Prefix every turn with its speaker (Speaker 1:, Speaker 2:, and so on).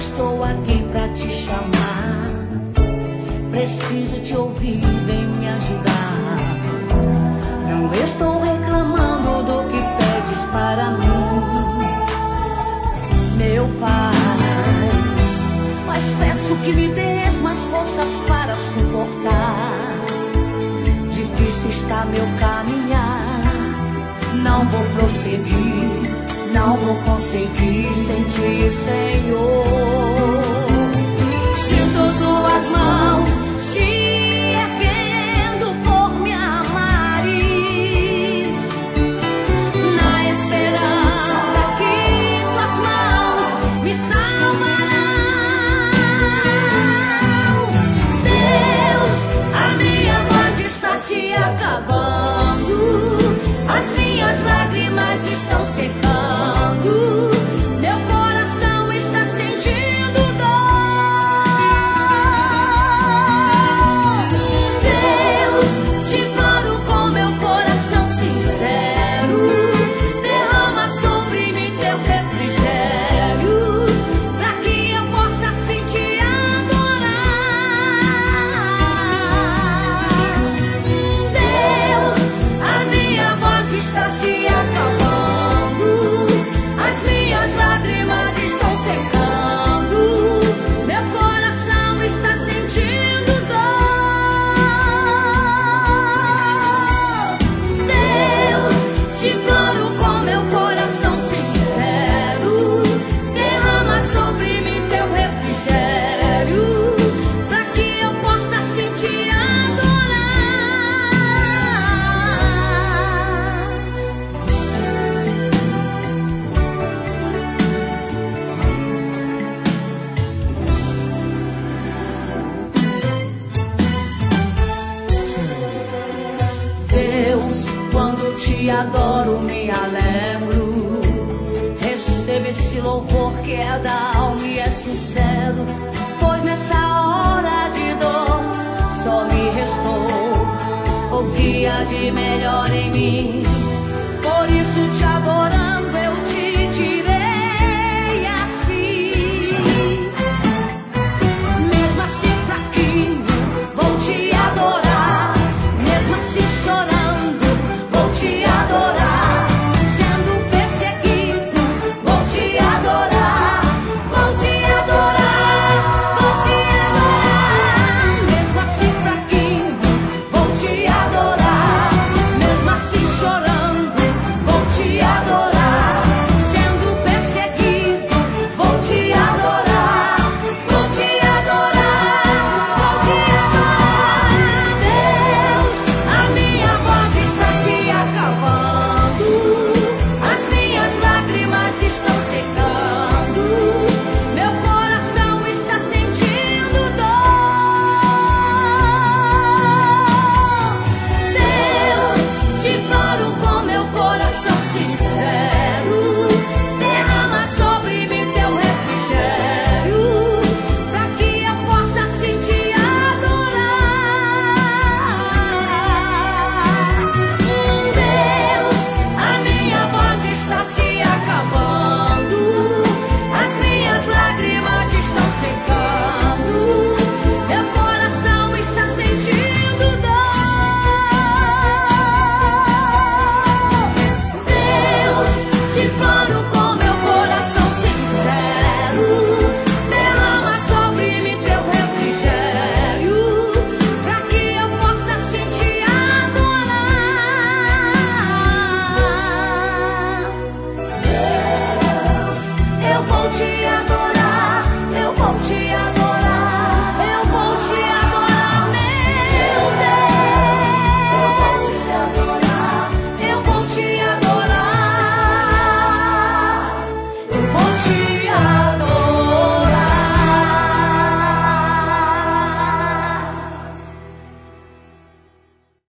Speaker 1: estou aqui pra te chamar. Preciso te ouvir, vem me ajudar. Não estou reclamando do que pedes para mim, meu Pai, mas peço que me dês mais forças para suportar. Difícil está meu caminhar, não vou prosseguir, não vou conseguir sem ti, Senhor. Sinto suas mãos se erguendo por me amares, na esperança que tuas mãos me salvarão. Deus, a minha voz está se acabando, as minhas lágrimas estão secando, meu coração está sentindo dor. Deus, te imploro com meu coração sincero, derrama sobre mim teu refrigério, pra que eu possa assim te adorar. Deus, a minha voz está se acabando, as minhas lágrimas estão secando, meu coração está sentindo dor. Deus, te imploro com meu coração sincero, derrama sobre mim teu refrigério, pra que eu possa assim te adorar. Deus, quando te adoro me alegro, recebo esse louvor que é da alma e é sincero, pois nessa hora de dor só me restou o que há de melhor em mim.